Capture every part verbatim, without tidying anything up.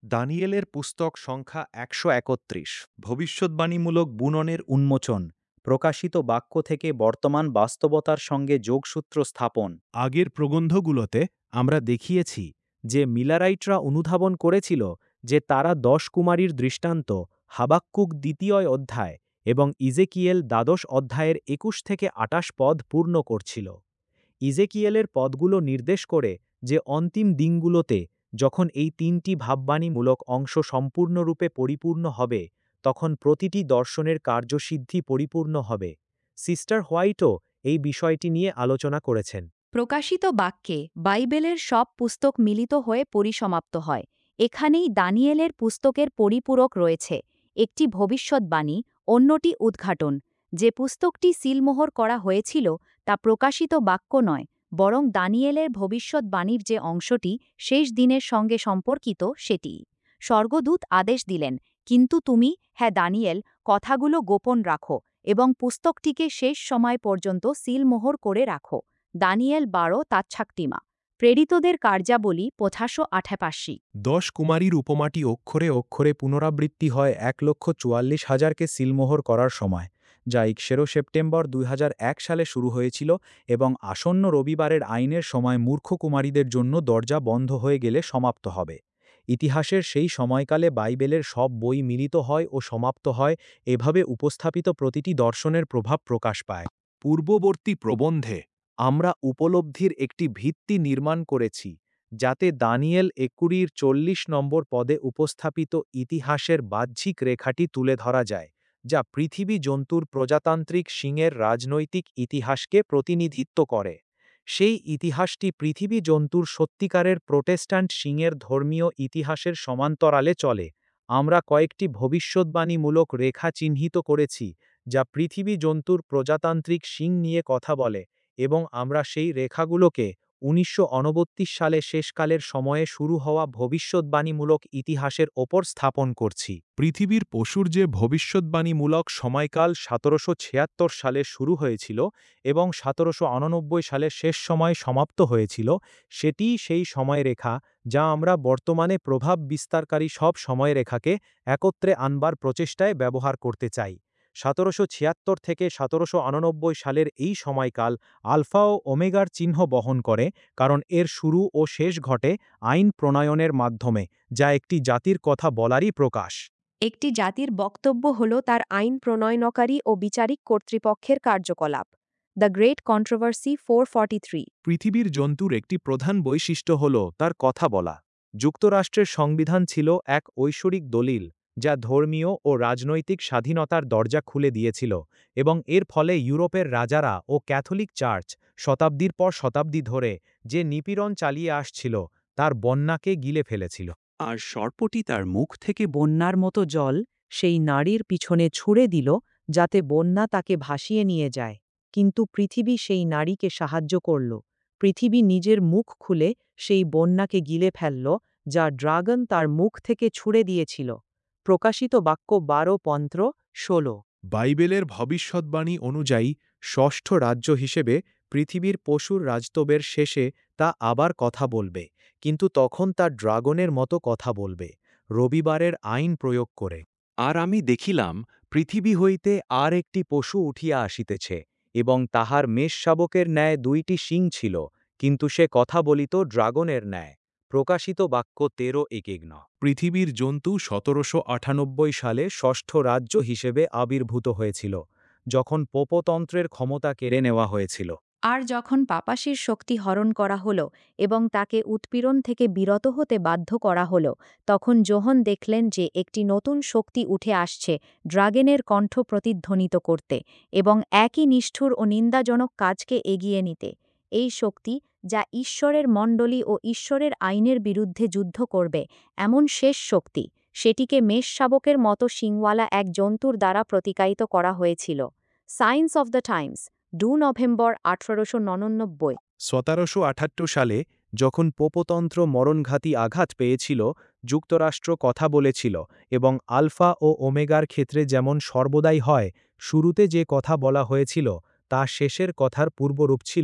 দানিয়েলের পুস্তক সংখ্যা একশো একত্রিশ, ভবিষ্যদ্বাণীমূলক বুননের উন্মোচন, প্রকাশিত বাক্য থেকে বর্তমান বাস্তবতার সঙ্গে যোগসূত্র স্থাপন। আগের প্রবন্ধগুলোতে আমরা দেখিয়েছি যে মিলারাইটরা অনুধাবন করেছিল যে তারা দশ কুমারীর দৃষ্টান্ত, হাবাক্কুক দ্বিতীয় অধ্যায় এবং ইজেকিয়েল দ্বাদশ অধ্যায়ের একুশ থেকে আটাশ পদ পূর্ণ করছিল। ইজেকিয়েলের পদগুলো নির্দেশ করে যে অন্তিম দিনগুলোতে যখন এই তিনটি ভাববাণীমূলক অংশ সম্পূর্ণরূপে পরিপূর্ণ হবে, তখন প্রতিটি দর্শনের কার্যসিদ্ধি পরিপূর্ণ হবে। সিস্টার হোয়াইটও এই বিষয়টি নিয়ে আলোচনা করেছেন। প্রকাশিত বাক্যে বাইবেলের সব পুস্তক মিলিত হয়ে পরিসমাপ্ত হয়। এখানেই দানিয়েলের পুস্তকের পরিপূরক রয়েছে, একটি ভবিষ্যদ্বাণী, অন্যটি উদ্ঘাটন। যে পুস্তকটি সিলমোহর করা হয়েছিল তা প্রকাশিত বাক্য নয়, বরং দানিয়েলের ভবিষ্যদ্বাণীর যে অংশটি শেষ দিনের সঙ্গে সম্পর্কিত সেটি। স্বর্গদূত আদেশ দিলেন, কিন্তু তুমি, হ্যাঁ দানিয়েল, কথাগুলো গোপন রাখো এবং পুস্তকটিকে শেষ সময় পর্যন্ত সিলমোহর করে রাখো। দানিয়েল বারো তাচ্ছাকটিমা। প্রেরিতদের কার্যাবলী পঁচাশো আঠাপাশি। দশ কুমারীর উপমাটি অক্ষরে অক্ষরে পুনরাবৃত্তি হয় এক লক্ষ চুয়াল্লিশ হাজারকে সিলমোহর করার সময়, যা ইকশেরো সেপ্টেম্বর দুই হাজার এক সালে শুরু হয়েছিল এবং আসন্ন রবিবারের আইনের সময় মূর্খ কুমারীদের জন্য দরজা বন্ধ হয়ে গেলে সমাপ্ত হবে। ইতিহাসের সেই সময়কালে বাইবেলের সব বই মিলিত হয় ও সমাপ্ত হয়, এভাবে উপস্থাপিত প্রতিটি দর্শনের প্রভাব প্রকাশ পায়। পূর্ববর্তী প্রবন্ধে আমরা উপলব্ধির একটি ভিত্তি নির্মাণ করেছি, যাতে দানিয়েল একুরির চল্লিশ নম্বর পদে উপস্থাপিত ইতিহাসের বাহ্যিক রেখাটি তুলে ধরা যায়, যা পৃথিবী জন্তুর প্রজাতান্ত্রিক সিংয়ের রাজনৈতিক ইতিহাসকে প্রতিনিধিত্ব করে। সেই ইতিহাসটি পৃথিবী জন্তুর সত্যিকারের প্রোটেস্ট্যান্ট সিংয়ের ধর্মীয় ইতিহাসের সমান্তরালে চলে। আমরা কয়েকটি ভবিষ্যদ্বাণীমূলক রেখা চিহ্নিত করেছি, যা পৃথিবী জন্তুর প্রজাতান্ত্রিক সিং নিয়ে কথা বলে, এবং আমরা সেই রেখাগুলোকে উনিশশো ঊনবত্রিশ সালে শেষকালের সময়ে শুরু হওয়া ভবিষ্যদ্বাণীমূলক ইতিহাসের ওপর স্থাপন করছি। পৃথিবীর পশুর যে ভবিষ্যদ্বাণীমূলক সময়কাল সতেরোশো ছিয়াত্তর সালে শুরু হয়েছিল এবং সতেরোশো আটানব্বই সালে শেষ সময়ে সমাপ্ত হয়েছিল, সেটিই সেই সময়রেখা যা আমরা বর্তমানে প্রভাব বিস্তারকারী সব সময়রেখাকে একত্রে আনবার প্রচেষ্টায় ব্যবহার করতে চাই। সতেরোশো ছিয়াত্তর থেকে সতেরোশো আটানব্বই সালের এই সময়কাল আলফা ও ওমেগার চিহ্ন বহন করে, কারণ এর শুরু ও শেষ ঘটে আইন প্রণয়নের মাধ্যমে, যা একটি জাতির কথা বলারই প্রকাশ। একটি জাতির বক্তব্য হল তার আইন প্রণয়নকারী ও বিচারিক কর্তৃপক্ষের কার্যকলাপ। The great controversy four forty three. পৃথিবীর জন্তুর একটি প্রধান বৈশিষ্ট্য হল তার কথা বলা। যুক্তরাষ্ট্রের সংবিধান ছিল এক ঐশ্বরিক দলিল, যা ধর্মীয় ও রাজনৈতিক স্বাধীনতার দরজা খুলে দিয়েছিল, এবং এর ফলে ইউরোপের রাজারা ও ক্যাথলিক চার্চ শতাব্দীর পর শতাব্দী ধরে যে নিপীড়ন চালিয়ে আসছিল তার বন্যাকে গিলে ফেলেছিল। আর সর্পটি তার মুখ থেকে বন্যার মতো জল সেই নারীর পিছনে ছুঁড়ে দিল, যাতে বন্যা তাকে ভাসিয়ে নিয়ে যায়। কিন্তু পৃথিবী সেই নারীকে সাহায্য করল। পৃথিবী নিজের মুখ খুলে সেই বন্যাকে গিলে ফেলল, যা ড্রাগন তার মুখ থেকে ছুঁড়ে দিয়েছিল। প্রকাশিত বাক্য বারো পন্ত্র ষোলো। বাইবেলের ভবিষ্যদ্বাণী অনুযায়ী ষষ্ঠ রাজ্য হিসেবে পৃথিবীর পশুর রাজত্বের শেষে তা আবার কথা বলবে, কিন্তু তখন তা ড্রাগনের মতো কথা বলবে, রবিবারের আইন প্রয়োগ করে। আর আমি দেখিলাম, পৃথিবী হইতে আর একটি পশু উঠিয়া আসিতেছে, এবং তাহার মেষশাবকের ন্যায় দুইটি শিং ছিল, কিন্তু সে কথা বলিত ড্রাগনের ন্যায়। প্রকাশিত বাক্য তেরো একেগ্ন। পৃথিবীর জন্তু সতেরোশো আটানব্বই সালে ষষ্ঠ রাজ্য হিসেবে আবির্ভূত হয়েছিল, যখন পোপতন্ত্রের ক্ষমতা কেড়ে নেওয়া হয়েছিল। আর যখন পাপাসির শক্তি হরণ করা হল এবং তাকে উৎপীড়ন থেকে বিরত হতে বাধ্য করা হল, তখন যোহন দেখলেন যে একটি নতুন শক্তি উঠে আসছে ড্রাগনের কণ্ঠ প্রতিধ্বনিত করতে এবং একই নিষ্ঠুর ও নিন্দাজনক কাজকে এগিয়ে নিতে। এই শক্তি, যা ঈশ্বরের মণ্ডলী ও ঈশ্বরের আইনের বিরুদ্ধে যুদ্ধ করবে, এমন শেষ শক্তি, সেটিকে মেষশাবকের মতো শিংওয়ালা এক জন্তুর দ্বারা প্রতিকায়িত করা হয়েছিল। সায়েন্স অফ দ্য টাইমস, দু নভেম্বর আঠারোশো নব্বই। সতেরোশো আটাত্তর সালে যখন পোপতন্ত্র মরণঘাতী আঘাত পেয়েছিল, যুক্তরাষ্ট্র কথা বলেছিল, এবং আলফা ও ওমেগার ক্ষেত্রে যেমন সর্বদাই হয়, শুরুতে যে কথা বলা হয়েছিল তা শেষের কথার পূর্বরূপ ছিল।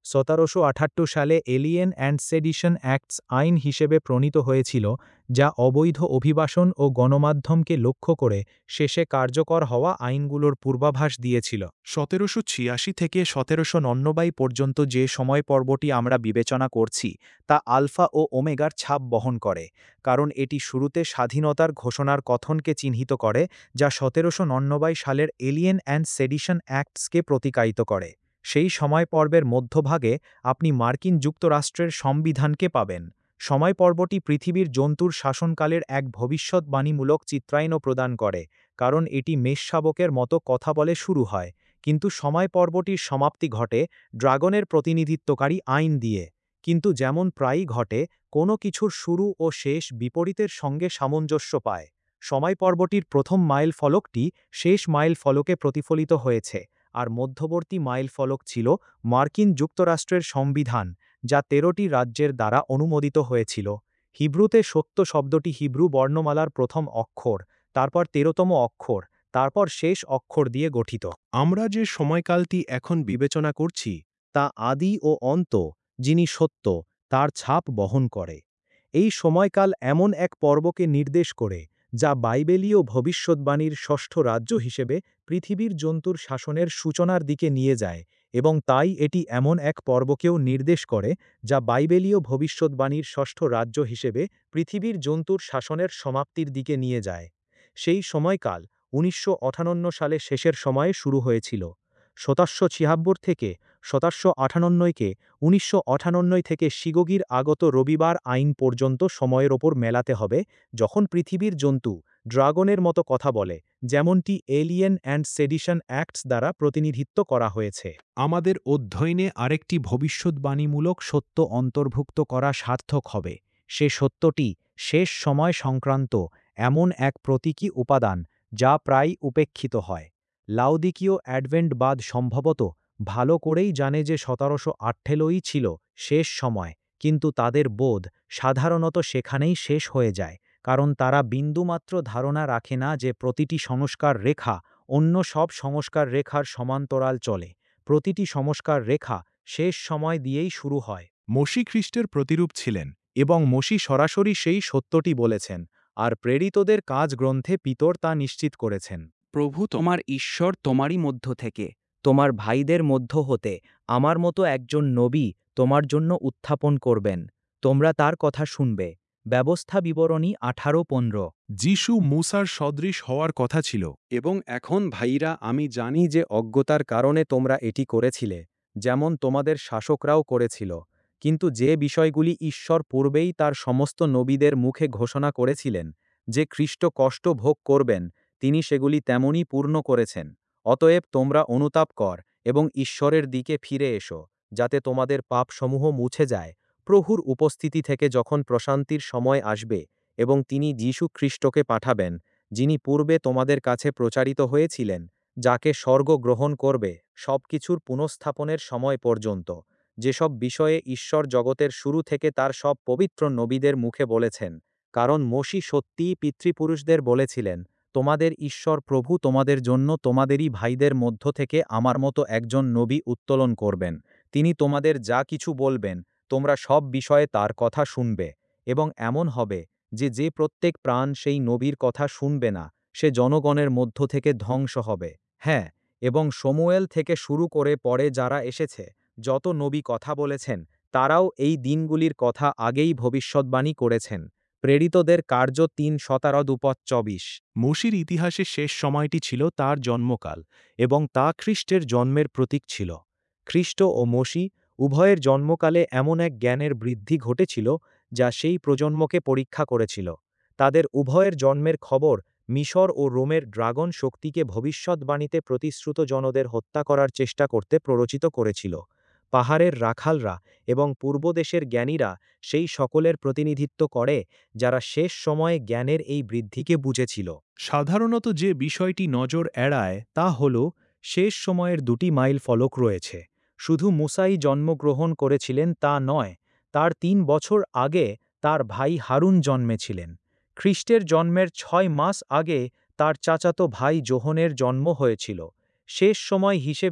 সতেরোশো আটাত্তর সালে এলিয়েন অ্যান্ড সেডিশন অ্যাক্টস আইন হিসেবে প্রণীত হয়েছিল, যা অবৈধ অভিবাসন ও গণমাধ্যমকে লক্ষ্য করে শেষে কার্যকর হওয়া আইনগুলোর পূর্বাভাস দিয়েছিল। সতেরোশো ছিয়াশি থেকে সতেরোশো নব্বই পর্যন্ত যে সময় পর্বটি আমরা বিবেচনা করছি তা আলফা ও ওমেগার ছাপ বহন করে, কারণ এটি শুরুতে স্বাধীনতার ঘোষণার কথনকে চিহ্নিত করে, যা সতেরোশো নব্বই সালের এলিয়েন অ্যান্ড সেডিশন অ্যাক্টসকে প্রতিকায়িত করে। সেই সময় পর্বের মধ্যভাগে আপনি মার্কিন যুক্তরাষ্ট্রের সংবিধানকে পাবেন। সময় পর্বটি পৃথিবীর জন্তুর শাসনকালের এক ভবিষ্যদ্বাণীমূলক চিত্রায়নও প্রদান করে, কারণ এটি মেষশাবকের মতো কথা বলে শুরু হয়, কিন্তু সময় পর্বটির সমাপ্তি ঘটে ড্রাগনের প্রতিনিধিত্বকারী আইন দিয়ে। কিন্তু যেমন প্রায়ই ঘটে, কোনো কিছুর শুরু ও শেষ বিপরীতের সঙ্গে সামঞ্জস্য পায়। সময় পর্বটির প্রথম মাইল ফলকটি শেষ মাইল ফলকে প্রতিফলিত হয়েছে, আর মধ্যবর্তী মাইল ফলক ছিল মার্কিন যুক্তরাষ্ট্রের সংবিধান, যা তেরোটি রাজ্যের দ্বারা অনুমোদিত হয়েছিল। হিব্রুতে সত্য শব্দটি হিব্রু বর্ণমালার প্রথম অক্ষর, তারপর তেরোতম অক্ষর, তারপর শেষ অক্ষর দিয়ে গঠিত। আমরা যে সময়কালটি এখন বিবেচনা করছি তা আদি ও অন্ত, যিনি সত্য, তার ছাপ বহন করে। এই সময়কাল এমন এক পর্বকে নির্দেশ করে যা বাইবেলীয় ভবিষ্যদ্বাণীর ষষ্ঠ রাজ্য হিসেবে পৃথিবীর জন্তুর শাসনের সূচনার দিকে নিয়ে যায়, এবং তাই এটি এমন এক পর্বকেও নির্দেশ করে যা বাইবেলীয় ভবিষ্যদ্বাণীর ষষ্ঠ রাজ্য হিসেবে পৃথিবীর জন্তুর শাসনের সমাপ্তির দিকে নিয়ে যায়। সেই সময়কাল উনিশশো আটান্ন সালে শেষের সময়ে শুরু হয়েছিল। সতেরোশো ছিয়াত্তর থেকে সতেরোশো আটান্নকে উনিশশো আটান্ন থেকে শিগগির আগত রবিবার আইন পর্যন্ত সময়ের ওপর মেলাতে হবে, যখন পৃথিবীর জন্তু ড্রাগনের মতো কথা বলে, যেমনটি এলিয়েন অ্যান্ড সেডিশন অ্যাক্টস দ্বারা প্রতিনিধিত্ব করা হয়েছে। আমাদের অধ্যয়নে আরেকটি ভবিষ্যদ্বাণীমূলক সত্য অন্তর্ভুক্ত করা সার্থক হবে। সে সত্যটি শেষ সময় সংক্রান্ত এমন এক প্রতীকী উপাদান যা প্রায় উপেক্ষিত হয়। লাউদিকীয় অ্যাডভেন্টবাদ সম্ভবত ভালো করেই জানে যে সতেরোশো আটান্নই ছিল শেষ সময়, কিন্তু তাদের বোধ সাধারণত সেখানেই শেষ হয়ে যায়, কারণ তারা বিন্দুমাত্র ধারণা রাখে না যে প্রতিটি সংস্কার রেখা অন্য সব সংস্কার রেখার সমান্তরাল চলে। প্রতিটি সংস্কার রেখা শেষ সময় দিয়েই শুরু হয়। মসি খ্রিস্টের প্রতিরূপ ছিলেন, এবং মসি সরাসরি সেই সত্যটি বলেছেন, আর প্রেরিতদের কাজ গ্রন্থে পিতর তা নিশ্চিত করেছেন। প্রভু তোমার ঈশ্বর তোমারই মধ্য থেকে, তোমার ভাইদের মধ্য হতে আমার মতো একজন নবী তোমার জন্য উত্থাপন করবেন, তোমরা তার কথা শুনবে। ব্যবস্থা বিবরণী আঠারো পনেরো। যিশু মূসার সদৃশ হওয়ার কথা ছিল, এবং এখন ভাইরা আমি জানি যে অজ্ঞতার কারণে তোমরা এটি করেছিলে, যেমন তোমাদের শাসকরাও করেছিল। কিন্তু যে বিষয়গুলি ঈশ্বর পূর্বেই তার সমস্ত নবীদের মুখে ঘোষণা করেছিলেন যে খ্রিস্ট কষ্ট ভোগ করবেন, তিনি সেগুলি তেমনই পূর্ণ করেছেন। অতএব তোমরা অনুতাপ কর এবং ঈশ্বরের দিকে ফিরে এসো, যাতে তোমাদের পাপসমূহ মুছে যায়। প্রভুর উপস্থিতি থেকে যখন প্রশান্তির সময় আসবে, এবং তিনি যীশু খ্রিস্টকে পাঠাবেন, যিনি পূর্বে তোমাদের কাছে প্রচারিত হয়েছিলেন, যাকে স্বর্গ গ্রহণ করবে সবকিছুর পুনঃস্থাপনের সময় পর্যন্ত, যেসব বিষয়ে ঈশ্বর জগতের শুরু থেকে তার সব পবিত্র নবীদের মুখে বলেছেন। কারণ মসি সত্যিই পিতৃপুরুষদের বলেছিলেন, তোমাদের ঈশ্বর প্রভু তোমাদের জন্য তোমাদেরই ভাইদের মধ্য থেকে আমার মতো একজন নবী উত্তোলন করবেন। তিনি তোমাদের যা কিছু বলবেন তোমরা সব বিষয়ে তার কথা শুনবে, এবং এমন হবে যে যে প্রত্যেক প্রাণ সেই নবীর কথা শুনবে না, সে জনগণের মধ্য থেকে ধ্বংস হবে। হ্যাঁ, এবং শমূয়েল থেকে শুরু করে পরে যারা এসেছে, যত নবী কথা বলেছেন, তারাও এই দিনগুলির কথা আগেই ভবিষ্যদ্বাণী করেছেন। প্রেরিতদের কার্য তিন সতেরো দুপদ চবিশ। মসির ইতিহাসে শেষ সময়টি ছিল তার জন্মকাল, এবং তা খ্রিস্টের জন্মের প্রতীক ছিল। খ্রিস্ট ও মসি উভয়ের জন্মকালে এমন এক জ্ঞানের বৃদ্ধি ঘটেছিল যা সেই প্রজন্মকে পরীক্ষা করেছিল। তাদের উভয়ের জন্মের খবর মিশর ও রোমের ড্রাগন শক্তিকে ভবিষ্যদ্বাণীতে প্রতিশ্রুত জনদের হত্যা করার চেষ্টা করতে প্ররোচিত করেছিল। পাহাড়ের রাখালরা এবং পূর্বদেশের জ্ঞানীরা সেই সকলের প্রতিনিধিত্ব করে যারা শেষ সময়ে জ্ঞানের এই বৃদ্ধিকে বুঝেছিল। সাধারণত যে বিষয়টি নজর এড়ায় তা হল শেষ সময়ের দুটি মাইল ফলক রয়েছে। শুধু মুসাই জন্মগ্রহণ করেছিলেন তা নয়, তার তিন বছর আগে তার ভাই হারুন জন্মেছিলেন। খ্রিস্টের জন্মের ছয় মাস আগে তার চাচাতো ভাই যোহনের জন্ম হয়েছিল। শেষ সময় হিসেবে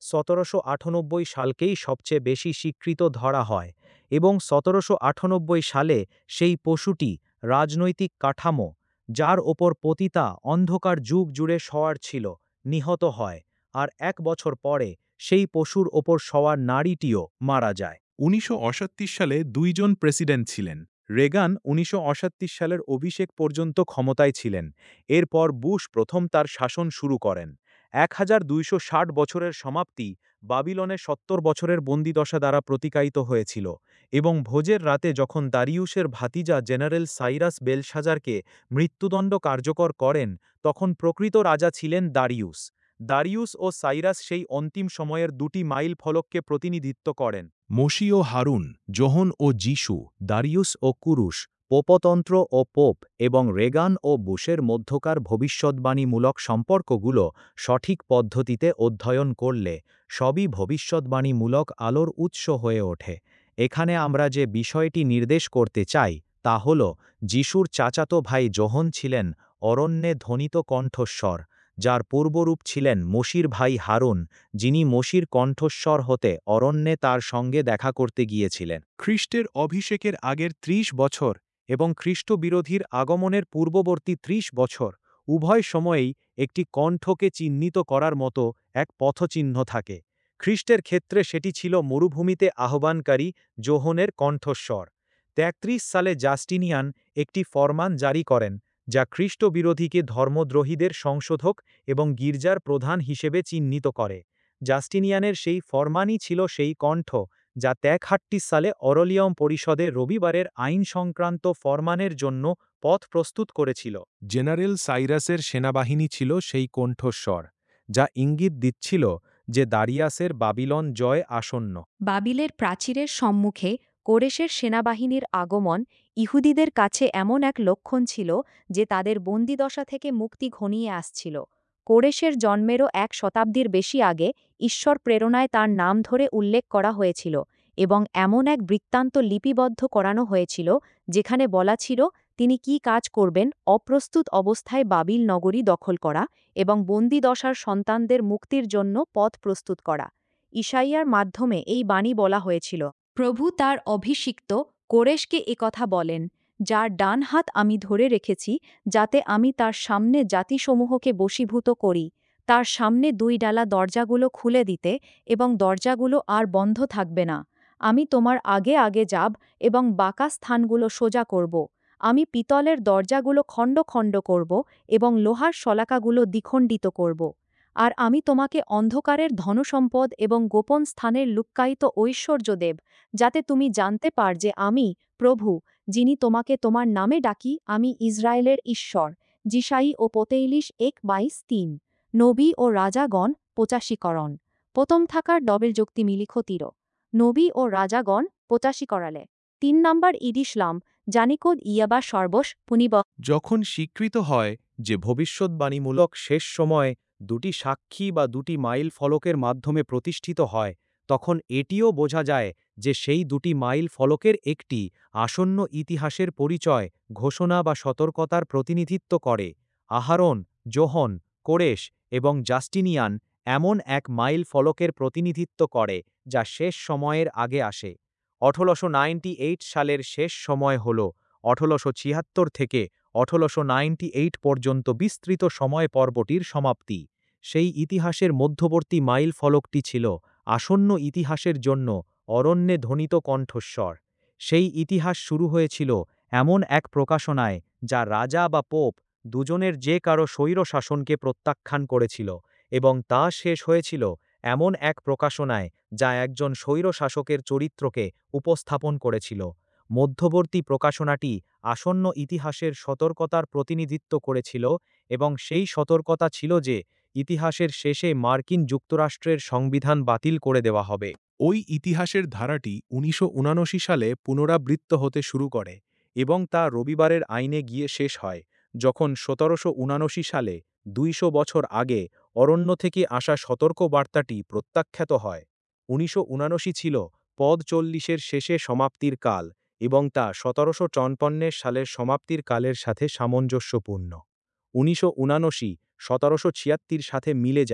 সতেরোশো আটানব্বই সালকেই সবচেয়ে বেশি স্বীকৃত ধরা হয় এবং সতেরোশো আটানব্বই সালে সেই পশুটি রাজনৈতিক কাঠামো, যার ওপর পতিতা অন্ধকার যুগ জুড়ে সওয়ার ছিল, নিহত হয়, আর এক বছর পরে সেই পশুর ওপর সওয়ার নারীটিও মারা যায়। উনিশশো অষ্টাত্তর সালে দুইজন প্রেসিডেন্ট ছিলেন। রেগান উনিশশো অষ্টাত্তর সালের অভিষেক পর্যন্ত ক্ষমতায় ছিলেন। এরপর বুশ প্রথম তার শাসন শুরু করেন। এক হাজার দুইশো ষাট বছরের সমাপ্তি বাবিলনে সত্তর বছরের বন্দিদশা দ্বারা প্রতিকায়িত হয়েছিল এবং ভোজের রাতে যখন দারিউসের ভাতিজা জেনারেল সাইরাস বেলশাজারকে মৃত্যুদণ্ড কার্যকর করেন, তখন প্রকৃত রাজা ছিলেন দারিউস। দারিউস ও সাইরাস সেই অন্তিম সময়ের দুটি মাইল ফলককে প্রতিনিধিত্ব করেন। মোশি ও হারুন, যোহন ও যিশু, দারিউস ও কুরুশ, পোপতন্ত্র ও পোপ এবং রেগান ও বুশের মধ্যকার ভবিষ্যদ্বাণীমূলক সম্পর্কগুলো সঠিক পদ্ধতিতে অধ্যয়ন করলে সবই ভবিষ্যদ্বাণীমূলক আলোর উৎস হয়ে ওঠে। এখানে আমরা যে বিষয়টি নির্দেশ করতে চাই তা হল, যিশুর চাচাতো ভাই যোহন ছিলেন অরণ্যে ধ্বনিত কণ্ঠস্বর, যার পূর্বরূপ ছিলেন মোশির ভাই হারুন, যিনি মোশির কণ্ঠস্বর হতে অরণ্যে তার সঙ্গে দেখা করতে গিয়েছিলেন। খ্রিস্টের অভিষেকের আগের ত্রিশ বছর এবং খ্রিস্টবিরোধীর আগমনের পূর্ববর্তী ত্রিশ বছর উভয় সময়েই একটি কণ্ঠকে চিহ্নিত করার মতো এক পথচিহ্ন থাকে। খ্রিস্টের ক্ষেত্রে সেটি ছিল মরুভূমিতে আহ্বানকারী যোহনের কণ্ঠস্বর। তেত্রিশ সালে জাস্টিনিয়ান একটি ফরমান জারি করেন, যা খ্রিস্টবিরোধীকে ধর্মদ্রোহীদের সংশোধক এবং গির্জার প্রধান হিসেবে চিহ্নিত করে। জাস্টিনিয়ানের সেই ফরমানই ছিল সেই কণ্ঠ যা তেষট্টি সালে অরলিয়ম পরিষদে রবিবারের আইন সংক্রান্ত ফরমানের জন্য পথ প্রস্তুত করেছিল। জেনারেল সাইরাসের সেনাবাহিনী ছিল সেই কণ্ঠস্বর, যা ইঙ্গিত দিচ্ছিল যে দারিয়াসের বাবিলন জয় আসন্ন। বাবিলের প্রাচীরের সম্মুখে কোরেশের সেনাবাহিনীর আগমন ইহুদিদের কাছে এমন এক লক্ষণ ছিল যে তাদের বন্দিদশা থেকে মুক্তি ঘনিয়ে আসছিল। কোরেশের জন্মেরও এক শতাব্দীর বেশি আগে ঈশ্বর প্রেরণায় তার নাম ধরে উল্লেখ করা হয়েছিল এবং এমন এক বৃত্তান্ত লিপিবদ্ধ করানো হয়েছিল যেখানে বলা ছিল তিনি কি কাজ করবেন: অপ্রস্তুত অবস্থায় বাবিল নগরী দখল করা এবং বন্দিদশার সন্তানদের মুক্তির জন্য পথ প্রস্তুত করা। ইশাইয়ার মাধ্যমে এই বাণী বলা হয়েছিল, প্রভু তার অভিষিক্ত কোরেশকে একথা বলেন, যার ডান হাত আমি ধরে রেখেছি, যাতে আমি তার সামনে জাতিসমূহকে বশীভূত করি, তার সামনে দুই ডালা দরজাগুলো খুলে দিতে এবং দরজাগুলো আর বন্ধ থাকবে না। আমি তোমার আগে আগে যাব এবং বাঁকা স্থানগুলো সোজা করব। আমি পিতলের দরজাগুলো খণ্ড খণ্ড করব এবং লোহার শলাকাগুলো দ্বিখণ্ডিত করব। আর আমি তোমাকে অন্ধকারের ধনসম্পদ এবং গোপন স্থানের লুক্কায়িত ঐশ্বর্য দেব, যাতে তুমি জানতে পার যে আমি, প্রভু, যিনি তোমাকে তোমার নামে ডাকি, আমি ইসরায়েলের ঈশ্বর। যিশাই ও পতেইলিশ এক বাইশ তিন। নবী ও রাজাগণ পঁচাশিকরণ। প্রথম থাকার ডবেল যুক্তি মিলিখ তীর। নবী ও রাজাগণ পঁচাশি করালে। তিন নম্বর ইদিসলাম জানিকোদ ইয়াবা সর্বস পুনিব। যখন স্বীকৃত হয় যে ভবিষ্যদ্বাণীমূলক শেষ সময় দুটি সাক্ষী বা দুটি মাইল ফলকের মাধ্যমে প্রতিষ্ঠিত হয়, তখন এটিও বোঝা যায় যে সেই দুটি মাইল ফলকের একটি আসন্ন ইতিহাসের পরিচয়, ঘোষণা বা সতর্কতার প্রতিনিধিত্ব করে। আহারন, যোহন, কোরেশ এবং জাস্টিনিয়ান এমন এক মাইল ফলকের প্রতিনিধিত্ব করে যা শেষ সময়ের আগে আসে। আঠারোশো আটানব্বই সালের শেষ সময় হল আঠারোশো ছিয়াত্তর থেকে আঠারোশো আটানব্বই পর্যন্ত বিস্তৃত সময় পর্বটির সমাপ্তি। সেই ইতিহাসের মধ্যবর্তী মাইল ফলকটি ছিল আসন্ন ইতিহাসের জন্য অরণ্যে ধ্বনিত কণ্ঠস্বর। সেই ইতিহাস শুরু হয়েছিল এমন এক প্রকাশনায় যা রাজা বা পোপ দুজনের যে কারো স্বৈর শাসনকে প্রত্যাখ্যান করেছিল, এবং তা শেষ হয়েছিল এমন এক প্রকাশনায় যা একজন স্বৈর শাসকের চরিত্রকে উপস্থাপন করেছিল। মধ্যবর্তী প্রকাশনাটি আসন্ন ইতিহাসের সতর্কতার প্রতিনিধিত্ব করেছিল এবং সেই সতর্কতা ছিল যে ইতিহাসের শেষে মার্কিন যুক্তরাষ্ট্রের সংবিধান বাতিল করে দেওয়া হবে। ওই ইতিহাসের ধারাটি উনিশশো উনানব্বই সালে পুনরাবৃত্ত হতে শুরু করে এবং তা রবিবারের আইনে গিয়ে শেষ হয়, যখন সতেরোশো উনানব্বই সালে দুইশো বছর আগে অরণ্য থেকে আসা সতর্কবার্তাটি প্রত্যাখ্যাত হয়। উনিশশো উনানব্বই ছিল পদ চল্লিশের শেষে সমাপ্তির কাল এবং তা সতেরোশো চুয়ান্ন সালের সমাপ্তির কালের সাথে সামঞ্জস্যপূর্ণ। উনিশশো উনানব্বই সতেরোশো ছিয়াত্তর সাথে মিলে যায়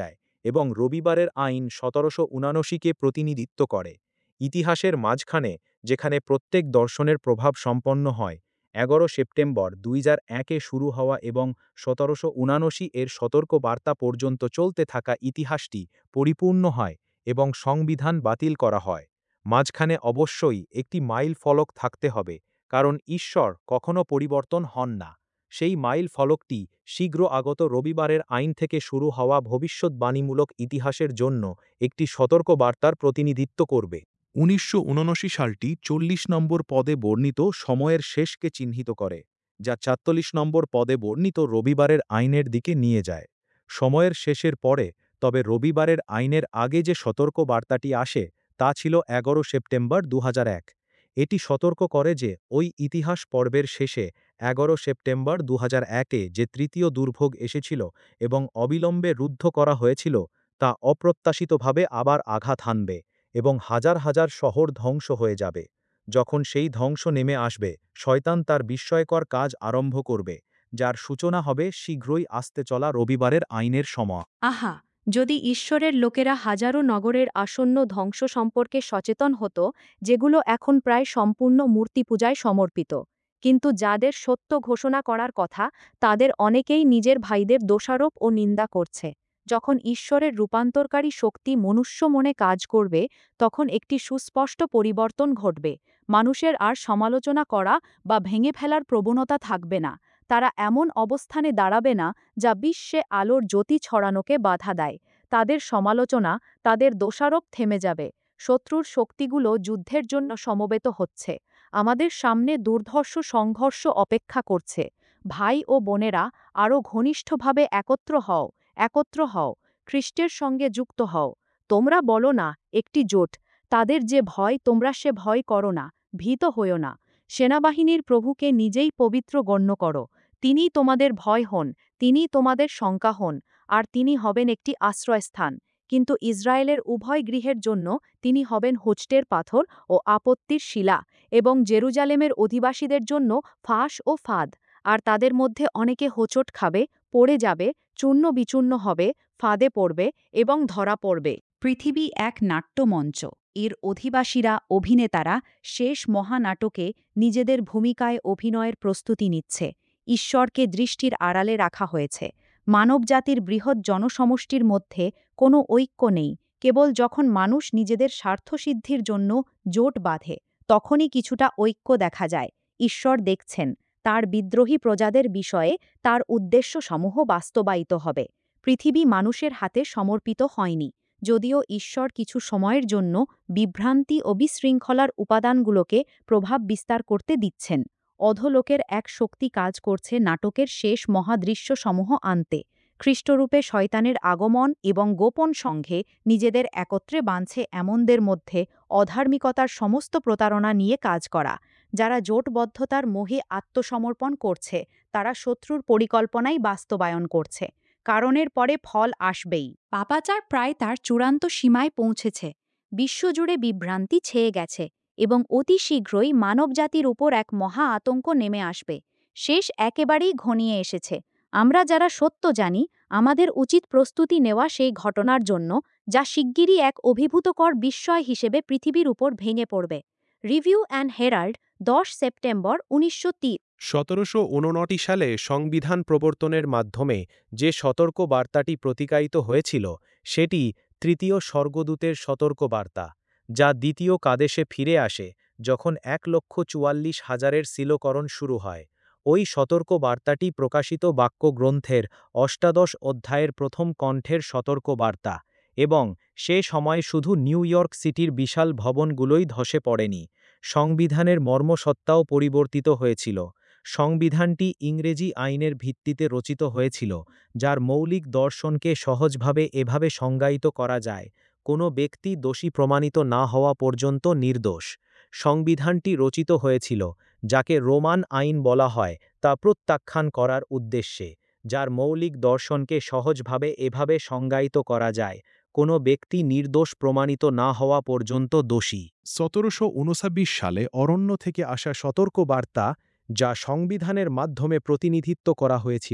এবং রবিবারের আইন সতেরোশো উনানব্বইকে প্রতিনিধিত্ব করে। ইতিহাসের মাঝখানে, যেখানে প্রত্যেক দর্শনের প্রভাব সম্পন্ন হয়, এগারো সেপ্টেম্বর দুই হাজার একে শুরু হওয়া এবং সতেরোশো উনানব্বই এর সতর্ক বার্তা পর্যন্ত চলতে থাকা ইতিহাসটি পরিপূর্ণ হয় এবং সংবিধান বাতিল করা হয়। মাঝখানে অবশ্যই একটি মাইল ফলক থাকতে হবে, কারণ ঈশ্বর কখনো পরিবর্তন হন না। সেই মাইল ফলকটি শীঘ্র আগত রবিবারের আইন থেকে শুরু হওয়া ভবিষ্যদ্বাণীমূলক ইতিহাসের জন্য একটি সতর্ক বার্তার প্রতিনিধিত্ব করবে। উনিশশো উনআশি সালটি চল্লিশ নম্বর পদে বর্ণিত সময়ের শেষকে চিহ্নিত করে, যা চারচল্লিশ নম্বর পদে বর্ণিত রবিবারের আইনের দিকে নিয়ে যায়। সময়ের শেষের পরে, তবে রবিবারের আইনের আগে যে সতর্ক বার্তাটি আসে তা ছিল এগারো সেপ্টেম্বর দু হাজার এক। এটি সতর্ক করে যে ওই ইতিহাস পর্বের শেষে এগারো সেপ্টেম্বর দু হাজার একে যে তৃতীয় দুর্ভোগ এসেছিল এবং অবিলম্বে রুদ্ধ করা হয়েছিল, তা অপ্রত্যাশিতভাবে আবার আঘাত হানবে এবং হাজার হাজার শহর ধ্বংস হয়ে যাবে। যখন সেই ধ্বংস নেমে আসবে, শয়তান তার বিস্ময়কর কাজ আরম্ভ করবে, যার সূচনা হবে শীঘ্রই আসতে চলা রবিবারের আইনের সময়। আহা, যদি ঈশ্বরের লোকেরা হাজারো নগরের আসন্ন ধ্বংস সম্পর্কে সচেতন হতো, যেগুলো এখন প্রায় সম্পূর্ণ মূর্তি পূজায় সমর্পিত। কিন্তু যাদের সত্য ঘোষণা করার কথা, তাদের অনেকেই নিজের ভাইদের দোষারোপ ও নিন্দা করছে। যখন ঈশ্বরের রূপান্তরকারী শক্তি মনুষ্য মনে কাজ করবে, তখন একটি সুস্পষ্ট পরিবর্তন ঘটবে। মানুষের আর সমালোচনা করা বা ভেঙে ফেলার প্রবণতা থাকবে না। তারা এমন অবস্থানে দাঁড়াবে না যা বিশ্বে আলোর জ্যোতি ছড়ানোকে বাধা দেয়। তাদের সমালোচনা, তাদের দোষারোপ থেমে যাবে। শত্রুর শক্তিগুলো যুদ্ধের জন্য সমবেত হচ্ছে। আমাদের সামনে দুর্ধর্ষ সংঘর্ষ অপেক্ষা করছে। ভাই ও বোনেরা, আরও ঘনিষ্ঠভাবে একত্র হও, একত্র হও, খ্রিস্টের সঙ্গে যুক্ত হও। তোমরা বলো না, একটি জোট। তাদের যে ভয়, তোমরা সে ভয় করো না, ভীত হইও না। সেনাবাহিনীর প্রভুকে নিজেই পবিত্র গণ্য করো। তিনিই তোমাদের ভয় হন, তিনিই তোমাদের শঙ্কা হন, আর তিনি হবেন একটি আশ্রয়স্থান। কিন্তু ইসরায়েলের উভয় গৃহের জন্য তিনি হবেন হোঁচটের পাথর ও আপত্তির শিলা, এবং জেরুজালেমের অধিবাসীদের জন্য ফাঁস ও ফাঁদ। আর তাদের মধ্যে অনেকে হোঁচট খাবে, পড়ে যাবে, চূর্ণ বিচূর্ণ হবে, ফাঁদে পড়বে এবং ধরা পড়বে। পৃথিবী এক নাট্যমঞ্চ। এর অধিবাসীরা, অভিনেতারা শেষ মহানাটকে নিজেদের ভূমিকায় অভিনয়ের প্রস্তুতি নিচ্ছে। ঈশ্বরকে দৃষ্টির আড়ালে রাখা হয়েছে। মানবজাতির বৃহৎ জনসমষ্টির মধ্যে কোনো ঐক্য নেই। কেবল যখন মানুষ নিজেদের স্বার্থসিদ্ধির জন্য জোট বাঁধে, তখনই কিছুটা ঐক্য দেখা যায়। ঈশ্বর দেখছেন, তার বিদ্রোহী প্রজাদের বিষয়ে তার উদ্দেশ্যসমূহ বাস্তবায়িত হবে। পৃথিবী মানুষের হাতে সমর্পিত হয়নি। যদিও ঈশ্বর কিছু সময়ের জন্য বিভ্রান্তি ও বিশৃঙ্খলার উপাদানগুলোকে প্রভাব বিস্তার করতে দিচ্ছেন। অধোলোকের এক শক্তি কাজ করছে নাটকের শেষ মহাদৃশ্যসমূহ আনতে। খ্রিস্টরূপে শয়তানের আগমন এবং গোপন সংঘে নিজেদের একত্রে বাঁধছে এমনদের মধ্যে অধার্মিকতার সমস্ত প্রতারণা নিয়ে কাজ করা। যারা জোটবদ্ধতার মোহে আত্মসমর্পণ করছে, তারা শত্রুর পরিকল্পনাই বাস্তবায়ন করছে। কারণের পরে ফল আসবেই। পাপাচার প্রায় তার চূড়ান্ত সীমায় পৌঁছেছে। বিশ্বজুড়ে বিভ্রান্তি ছেয়ে গেছে এবং অতি শীঘ্রই মানবজাতির উপর এক মহা আতঙ্ক নেমে আসবে। শেষ একেবারেই ঘনিয়ে এসেছে। আমরা যারা সত্য জানি, আমাদের উচিত প্রস্তুতি নেওয়া সেই ঘটনার জন্য, যা শিগগিরই এক অভিভূতকর বিস্ময় হিসেবে পৃথিবীর উপর ভেঙে পড়বে। রিভিউ অ্যান্ড হেরাল্ড, দশ সেপ্টেম্বর উনিশশো তিন। সতেরোশো উননব্বই সালে সংবিধান প্রবর্তনের মাধ্যমে যে সতর্ক বার্তাটি প্রতিকায়িত হয়েছিল, সেটি তৃতীয় স্বর্গদূতের সতর্ক বার্তা, যা দ্বিতীয় কাদেশে ফিরে আসে যখন এক লক্ষ চুয়াল্লিশ হাজারের সিলকরণ শুরু হয়। ওই সতর্ক বার্তাটি প্রকাশিত বাক্যগ্রন্থের অষ্টাদশ অধ্যায়ের প্রথম কণ্ঠের সতর্ক বার্তা, এবং সে সময় শুধু নিউ ইয়র্ক সিটির বিশাল ভবনগুলোই ধসে পড়েনি, সংবিধানের মর্মসত্তাও পরিবর্তিত হয়েছিল। সংবিধানটি ইংরেজি আইনের ভিত্তিতে রচিত হয়েছিল, যার মৌলিক দর্শনকে সহজভাবে এভাবে সংজ্ঞায়িত করা যায়: কোনো ব্যক্তি দোষী প্রমাণিত না হওয়া পর্যন্ত নির্দোষ। সংবিধানটি রচিত হয়েছিল, যাকে রোমান আইন বলা হয়, তা প্রত্যাখ্যান করার উদ্দেশ্যে, যার মৌলিক দর্শনকে সহজভাবে এভাবে সংজ্ঞায়িত করা যায়: কোনো ব্যক্তি নির্দোষ প্রমাণিত না হওয়া পর্যন্ত দোষী। সতেরোশো উনচল্লিশ সালে অরণ্য থেকে আসা সতর্ক বার্তা, যা সংবিধানের মাধ্যমে প্রতিনিধিত্ব করা হয়েছিল,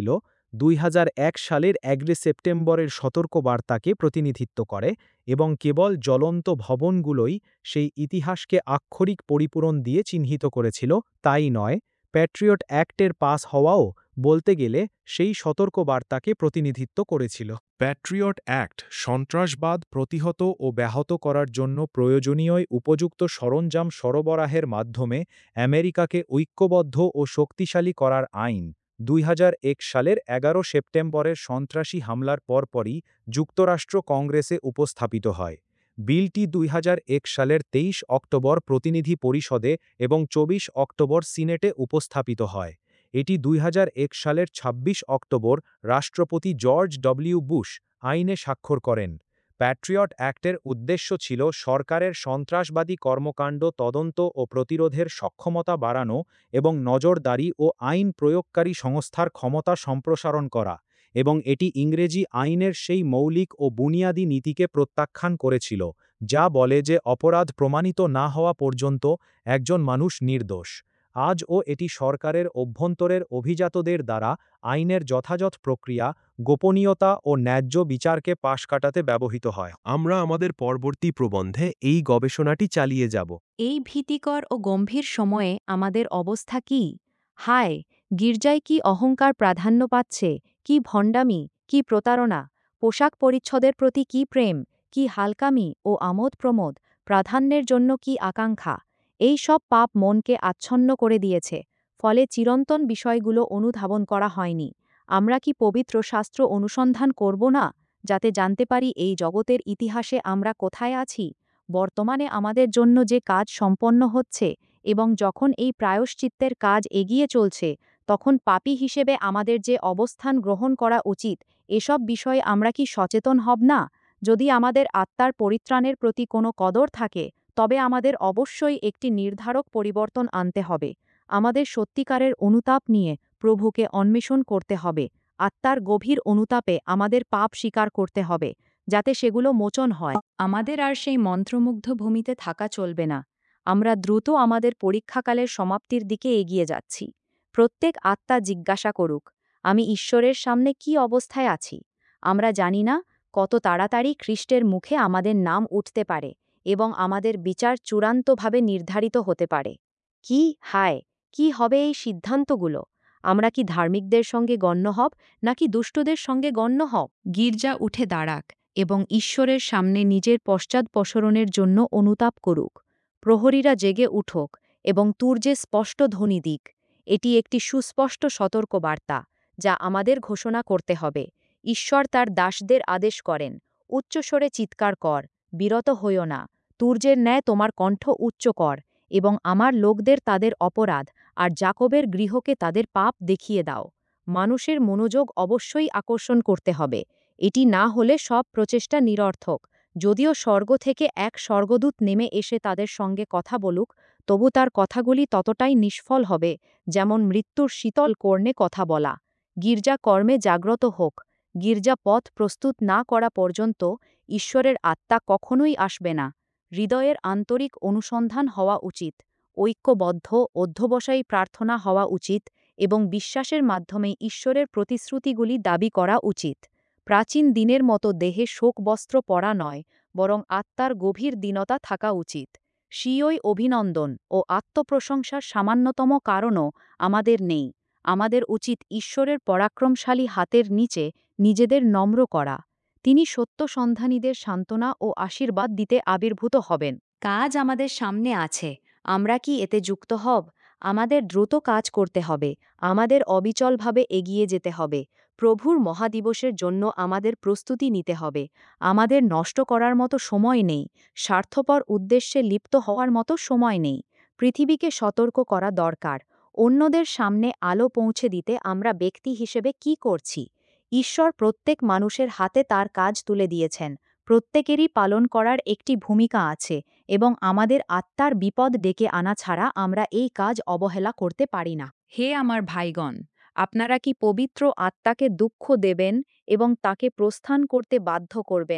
দুই হাজার এক সালের এগারো সেপ্টেম্বরের সতর্কবার্তাকে প্রতিনিধিত্ব করে এবং কেবল জ্বলন্ত ভবনগুলোই সেই ইতিহাসকে আক্ষরিক পরিপূরণ দিয়ে চিহ্নিত করেছিল তাই নয়, প্যাট্রিয়ট অ্যাক্টের পাস হওয়াও বলতে গেলে সেই সতর্কবার্তাকে প্রতিনিধিত্ব করেছিল। প্যাট্রিয়ট অ্যাক্ট সন্ত্রাসবাদ প্রতিহত ও ব্যাহত করার জন্য প্রয়োজনীয় উপযুক্ত সরঞ্জাম সরবরাহের মাধ্যমে আমেরিকাকে ঐক্যবদ্ধ ও শক্তিশালী করার আইন। দুই হাজার এক সালের এগারো সেপ্টেম্বরের সন্ত্রাসী হামলার পরপরই যুক্তরাষ্ট্র কংগ্রেসে উপস্থাপিত হয়। বিলটি দুই হাজার এক সালের তেইশ অক্টোবর প্রতিনিধি পরিষদে এবং চব্বিশ অক্টোবর সিনেটে উপস্থাপিত হয়। এটি দুই হাজার এক সালের ছাব্বিশ অক্টোবর রাষ্ট্রপতি জর্জ ডব্লিউ বুশ আইনে স্বাক্ষর করেন। প্যাট্রিয়ট অ্যাক্টের উদ্দেশ্য ছিল সরকারের সন্ত্রাসবাদী কর্মকাণ্ড তদন্ত ও প্রতিরোধের সক্ষমতা বাড়ানো এবং নজরদারি ও আইন প্রয়োগকারী সংস্থার ক্ষমতা সম্প্রসারণ করা, এবং এটি ইংরেজি আইনের সেই মৌলিক ও বুনিয়াদী নীতিকে প্রত্যাখ্যান করেছিল যা বলে যে অপরাধ প্রমাণিত না হওয়া পর্যন্ত একজন মানুষ নির্দোষ। আজও এটি সরকারের অভ্যন্তরের অভিজাতদের দ্বারা আইনের যথাযথ প্রক্রিয়া, গোপনীয়তা ও ন্যায্য বিচারকে পাশ কাটাতে ব্যবহৃত হয়। আমরা আমাদের পরবর্তী প্রবন্ধে এই গবেষণাটি চালিয়ে যাব। এই ভীতিকর ও গম্ভীর সময়ে আমাদের অবস্থা কি? হায়, গির্জায় কি অহংকার প্রাধান্য পাচ্ছে, কি ভণ্ডামি, কি প্রতারণা, পোশাক পরিচ্ছদের প্রতি কি প্রেম, কি হালকামি ও আমোদ প্রমোদ, প্রাধান্যের জন্য কি আকাঙ্ক্ষা। এই সব পাপ মনকে আচ্ছন্ন করে দিয়েছে, ফলে চিরন্তন বিষয়গুলো অনুধাবন করা হয়নি। আমরা কি পবিত্র শাস্ত্র অনুসন্ধান করব না, যাতে জানতে পারি এই জগতের ইতিহাসে আমরা কোথায় আছি, বর্তমানে আমাদের জন্য যে কাজ সম্পন্ন হচ্ছে, এবং যখন এই প্রায়শ্চিত্তের কাজ এগিয়ে চলছে, তখন পাপী হিসেবে আমাদের যে অবস্থান গ্রহণ করা উচিত, এসব বিষয়ে আমরা কি সচেতন হব না? যদি আমাদের আত্মার পরিত্রাণের প্রতি কোনো কদর থাকে, তবে আমাদের অবশ্যই একটি নির্ধারক পরিবর্তন আনতে হবে। আমাদের সত্যিকারের অনুতাপ নিয়ে প্রভুকে অন্বেষণ করতে হবে। আত্মার গভীর অনুতাপে আমাদের পাপ স্বীকার করতে হবে, যাতে সেগুলো মোচন হয়। আমাদের আর সেই মন্ত্রমুগ্ধ ভূমিতে থাকা চলবে না। আমরা দ্রুত আমাদের পরীক্ষাকালের সমাপ্তির দিকে এগিয়ে যাচ্ছি। প্রত্যেক আত্মা জিজ্ঞাসা করুক, আমি ঈশ্বরের সামনে কি অবস্থায় আছি? আমরা জানি না কত তাড়াতাড়ি খ্রিস্টের মুখে আমাদের নাম উঠতে পারে এবং আমাদের বিচার চূড়ান্তভাবে নির্ধারিত হতে পারে। কি হায়, কি হবে এই সিদ্ধান্তগুলো? আমরা কি ধার্মিকদের সঙ্গে গণ্য হব, নাকি দুষ্টদের সঙ্গে গণ্য হব? গির্জা উঠে দাঁড়াক এবং ঈশ্বরের সামনে নিজের পশ্চাদপসরণের জন্য অনুতাপ করুক। প্রহরীরা জেগে উঠুক এবং তুর্যে স্পষ্ট ধ্বনি দিক। এটি একটি সুস্পষ্ট সতর্কবার্তা, যা আমাদের ঘোষণা করতে হবে। ঈশ্বর তার দাসদের আদেশ করেন, উচ্চস্বরে চিৎকার কর, বিরত হইও না, তুর্যের ন্যায় তোমার কণ্ঠ উচ্চ কর, এবং আমার লোকদের তাদের অপরাধ আর জাকবের গৃহকে তাদের পাপ দেখিয়ে দাও। মানুষের মনোযোগ অবশ্যই আকর্ষণ করতে হবে। এটি না হলে সব প্রচেষ্টা নিরর্থক। যদিও স্বর্গ থেকে এক স্বর্গদূত নেমে এসে তাদের সঙ্গে কথা বলুক, তবু তার কথাগুলি ততটাই নিষ্ফল হবে, যেমন মৃত্যুর শীতল কর্ণে কথা বলা। গির্জা কর্মে জাগ্রত হোক। গির্জা পথ প্রস্তুত না করা পর্যন্ত ঈশ্বরের আত্মা কখনোই আসবে না। হৃদয়ের আন্তরিক অনুসন্ধান হওয়া উচিত, ঐক্যবদ্ধ অধ্যবসায়ী প্রার্থনা হওয়া উচিত, এবং বিশ্বাসের মাধ্যমে ঈশ্বরের প্রতিশ্রুতিগুলি দাবি করা উচিত। প্রাচীন দিনের মতো দেহে শোকবস্ত্র পরা নয়, বরং আত্মার গভীর দীনতা থাকা উচিত। স্বীয়ই অভিনন্দন ও আত্মপ্রশংসার সামান্যতম কারণও আমাদের নেই। আমাদের উচিত ঈশ্বরের পরাক্রমশালী হাতের নিচে নিজেদের নম্র করা। তিনি সত্যসন্ধানীদের সান্ত্বনা ও আশীর্বাদ দিতে আবির্ভূত হবেন। কাজ আমাদের সামনে আছে। আমরা কি এতে যুক্ত হব? আমাদের দ্রুত কাজ করতে হবে। আমাদের অবিচলভাবে এগিয়ে যেতে হবে। প্রভুর মহাদিবসের জন্য আমাদের প্রস্তুতি নিতে হবে। আমাদের নষ্ট করার মতো সময় নেই। স্বার্থপর উদ্দেশ্যে লিপ্ত হওয়ার মতো সময় নেই। পৃথিবীকে সতর্ক করা দরকার। অন্যদের সামনে আলো পৌঁছে দিতে আমরা ব্যক্তি হিসেবে কি করছি? ঈশ্বর প্রত্যেক মানুষের হাতে তার কাজ তুলে দিয়েছেন। প্রত্যেকেরই পালন করার একটি ভূমিকা আছে, এবং আমাদের আত্মার বিপদ ডেকে আনা ছাড়া আমরা এই কাজ অবহেলা করতে পারি না। হে আমার ভাইগণ, আপনারা কি পবিত্র আত্মাকে দুঃখ দেবেন এবং তাকে প্রস্থান করতে বাধ্য করবেন?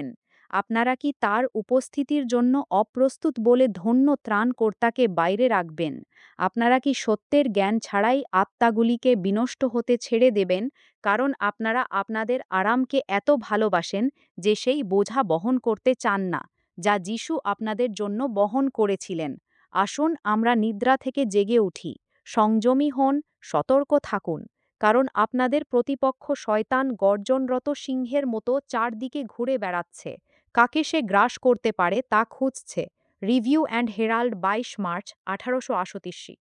আপনারা কি তার উপস্থিতির জন্য অপ্রস্তুত বলে ধন্য ত্রাণকর্তাকে বাইরে রাখবেন? আপনারা কি সত্যের জ্ঞান ছাড়াই আত্মাগুলিকে বিনষ্ট হতে ছেড়ে দেবেন, কারণ আপনারা আপনাদের আরামকে এত ভালোবাসেন যে সেই বোঝা বহন করতে চান না, যা যিশু আপনাদের জন্য বহন করেছিলেন? আসুন আমরা নিদ্রা থেকে জেগে উঠি, সংযমী হন, সতর্ক থাকুন, কারণ আপনাদের প্রতিপক্ষ শয়তান গর্জনরত সিংহের মতো চারদিকে ঘুরে বেড়াচ্ছে। কাকে সে গ্রাস করতে পারে তা খুঁজছে। রিভিউ অ্যান্ড হেরাল্ড বাইশ মার্চ আঠারোশো আটষট্টি।